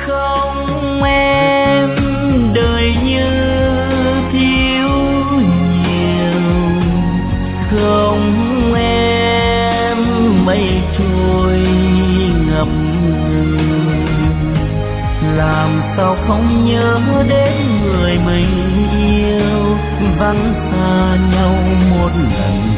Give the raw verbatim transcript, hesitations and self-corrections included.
Không em đời như thiếu nhiều, không em mây trôi ngập ngừng. Làm sao không nhớ đến người mình yêu, vắng xa nhau một lần